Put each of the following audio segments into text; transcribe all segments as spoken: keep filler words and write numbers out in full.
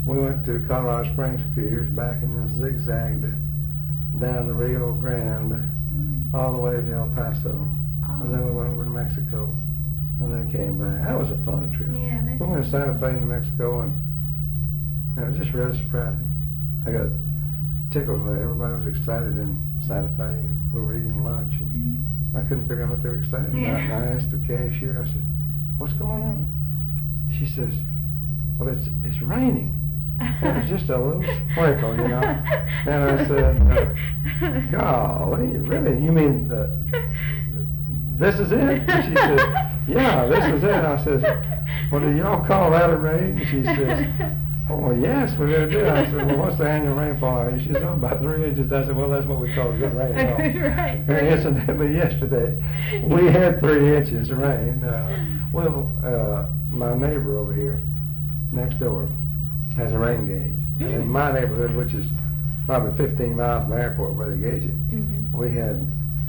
we went to Colorado Springs a few years back and then zigzagged down the Rio Grande Mm. all the way to El Paso. Oh. And then we went over to Mexico and then came back. That was a fun trip. Yeah, that's We went to Santa Fe, New Mexico, and it was just really surprising. I got tickled when everybody was excited in Santa Fe. We were eating lunch, and Mhm. I couldn't figure out what they were excited Yeah. about. And I asked the cashier, I said, "What's going on?" She says, "Well, it's it's raining." It was just a little sprinkle, you know. And I said, uh, "Golly, really? You mean the, this is it?" And she said, "Yeah, this is it." I says, "Well, do y'all call that a rain?" And she says, "Oh, well, yes, we really do." I said, "Well, what's the annual rainfall?" And she said, "Oh, about three inches." I said, "Well, that's what we call a good rainfall." Right. And incidentally, yesterday, we had three inches of rain. Uh, well, uh, my neighbor over here, next door, has a rain gauge. And in my neighborhood, which is probably fifteen miles from the airport where they gauge it, Mhm. we had,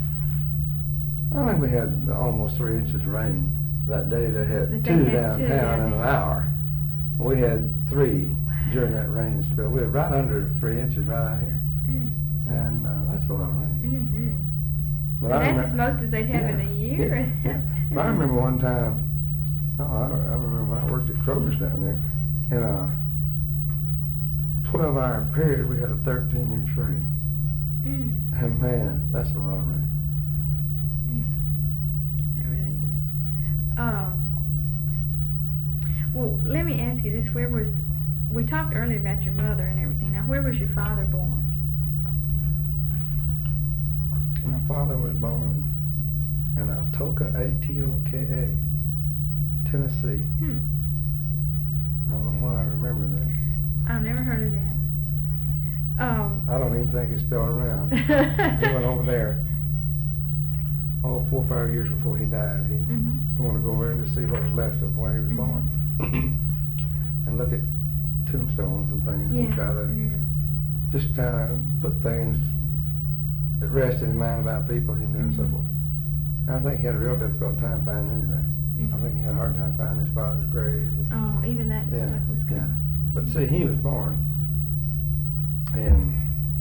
I think we had almost three inches of rain that day. They had That they two had two downtown down in an there. hour. We had three during that rain spell. We were right under three inches right out here. Mm. And uh, that's a lot of rain. Mhm. But And I that's remem- as most as they'd have in a year. Yeah, yeah. But I remember one time, oh, I, I remember when I worked at Kroger's down there, in a twelve hour period, we had a thirteen inch rain. Mm. And man, that's a lot of rain. That really is. Um, well, let me ask you this: Where was we talked earlier about your mother and everything? Now, where was your father born? My father was born in Atoka, A T O K A, Tennessee. Hmm. I don't know why I remember that. I've never heard of that. Um. I don't even think it's still around. He went over there, oh, four or five years before he died. He Mhm. He wanted to go over there to see what was left of where he was Mhm. born, and look at tombstones and things, Yeah. and try to yeah. just kind of put things at rest in his mind about people he knew and so Mhm. forth. And I think he had a real difficult time finding anything. Mhm. I think he had a hard time finding his father's grave. and- Oh, even that yeah, stuff was good. yeah. But see, he was born in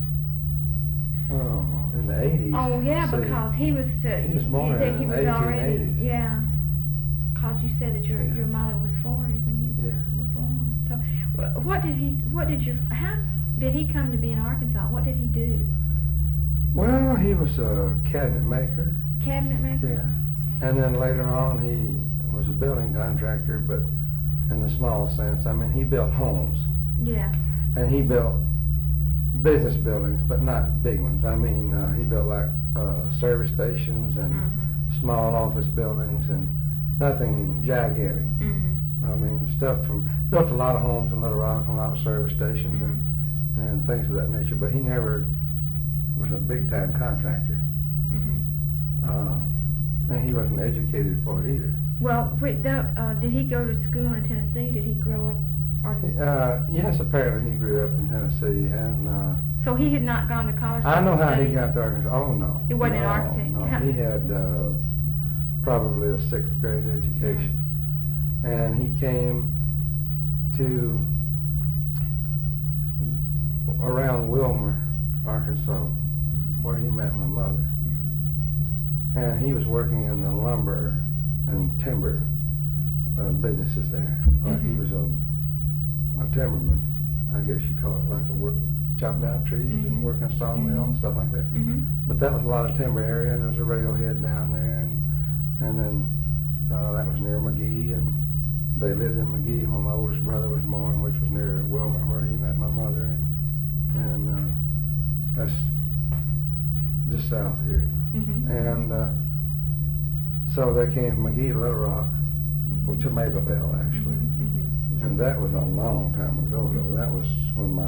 oh in the eighties. Oh yeah, see. because he was. Uh, He was born you said in he the was already. eighteen eighties. Yeah. Because you said that your Yeah. your mother was forty when you Yeah. were born. So, wh- what did he? What did your? How did he come to be in Arkansas? What did he do? Well, he was a cabinet maker. Cabinet maker. Yeah, and then later on he was a building contractor, but in the small sense. I mean, he built homes, Yeah. and he built business buildings, but not big ones. I mean, uh, he built like uh, service stations and Mhm. small office buildings, and nothing gigantic. Mhm. I mean, stuff from, built a lot of homes in Little Rock, and a lot of service stations, and, and things of that nature, but he never was a big time contractor. Mhm. Uh, and he wasn't educated for it either. Well, wait, that, uh, did he go to school in Tennessee? Did he grow up? Or Uh, yes, apparently he grew up in Tennessee, and uh, so he had not gone to college. I know to how he study? got to Arkansas. Oh no, He wasn't an no, architect. No, How- he had uh, probably a sixth grade education, and he came to around Wilmer, Arkansas, where he met my mother, and he was working in the lumber and timber uh, businesses there. Like he Mhm. was a, a timberman, I guess you call it, like a work, chopping down trees Mhm. and working a sawmill and stuff like that. Mhm. But that was a lot of timber area, and there was a railhead down there, and and then uh, that was near McGee, and they lived in McGee when my oldest brother was born, which was near Wilmer, where he met my mother, and, and uh, that's just south here. Mhm. And uh, so they came from McGee to Little Rock, Mhm. well, to Mableville actually, Mhm. Mhm. Yeah. and that was a long time ago though. That was when my